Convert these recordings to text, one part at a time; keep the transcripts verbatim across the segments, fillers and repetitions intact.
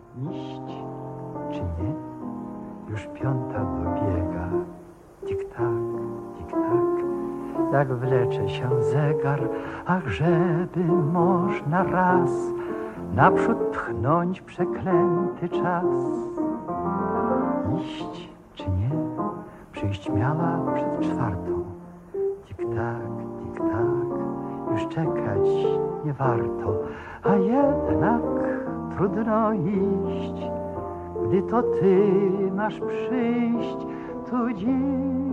Iść czy nie? Już piąta dobiega. Tik-tak, tik-tak, jak wlecze się zegar, ach, żeby można raz naprzód tchnąć przeklęty czas. Iść czy nie? Przyjść miała przed czwartą. Tik-tak, tik-tak, już czekać nie warto, a jednak trudno iść, gdy to ty masz przyjść tu dziś.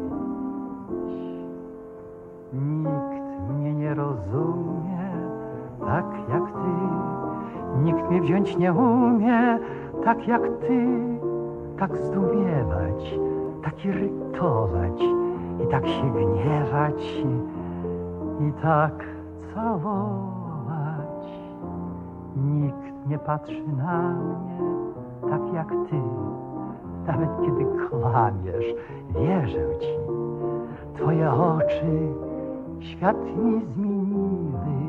Nikt mnie nie rozumie tak jak ty, nikt mnie wziąć nie umie tak jak ty, tak zdumiewać, tak irytować i tak się gniewać i tak całować. Nikt nie patrzy na mnie tak jak ty, nawet kiedy kłamiesz, wierzę ci. Twoje oczy świat mi zmieniły,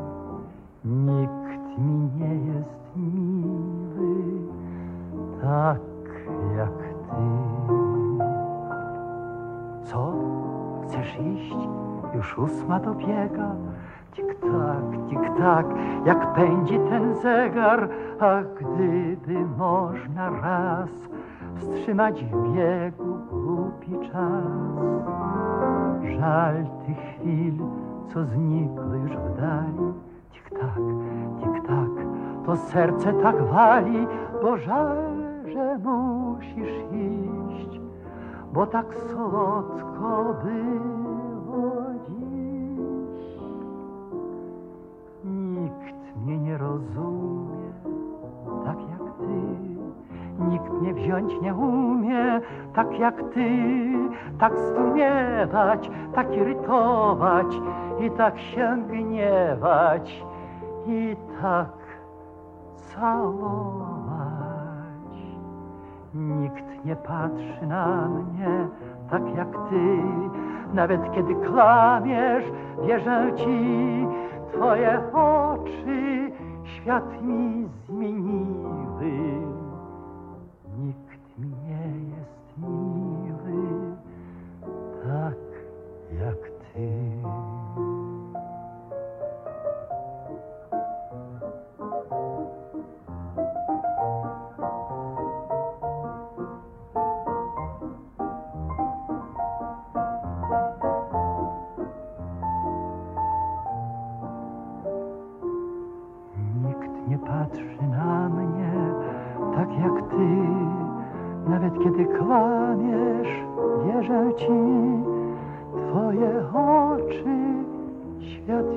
nikt mi nie jest miły tak jak ty. Co? Chcesz iść? Już ósma dobiega. Tik-tak, tik-tak, jak pędzi ten zegar, a gdyby można raz wstrzymać w biegu głupi czas. Żal tych chwil, co znikły już w dali. Tik-tak, tik-tak, to serce tak wali, bo żal, że musisz iść, bo tak słodko było dziś. Nikt mnie nie rozumie tak jak ty, nikt mnie wziąć nie umie tak jak ty, tak zdumiewać, tak irytować i tak się gniewać i tak całować. Nikt nie patrzy na mnie tak jak ty, nawet kiedy kłamiesz, wierzę ci. Twoje oczy świat mi zmieniły, nikt mi nie jest miły tak jak ty. Nie patrzy na mnie tak jak ty, nawet kiedy kłamiesz, wierzę ci. Twoje oczy świat